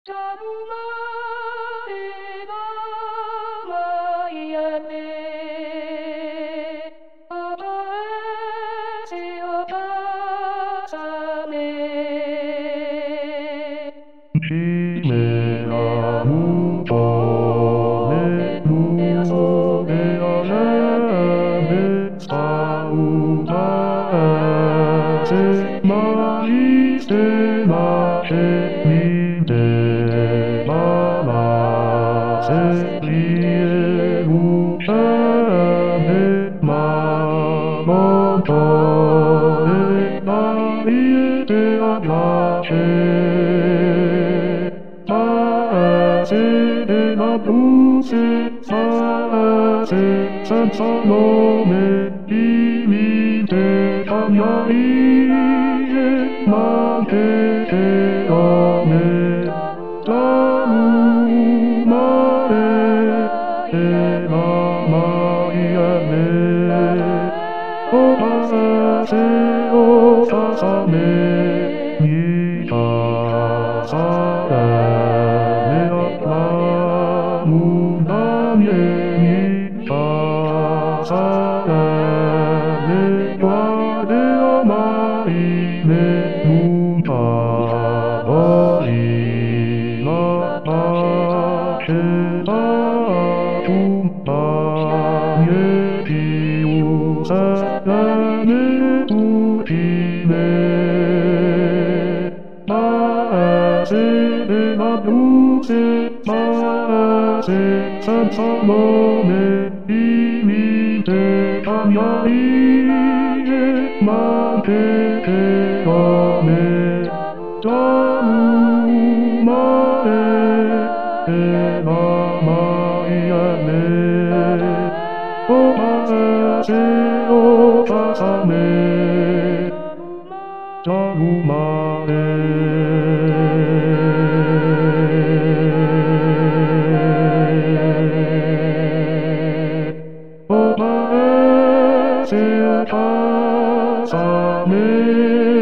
Senza nome limite cambiare ma che ame damu mare e Maria me o pase o sasame mi casare me acclamu damie senza nome limite cambiare ma che ame damu mare e Maria me o pase o pasame damu mare Casame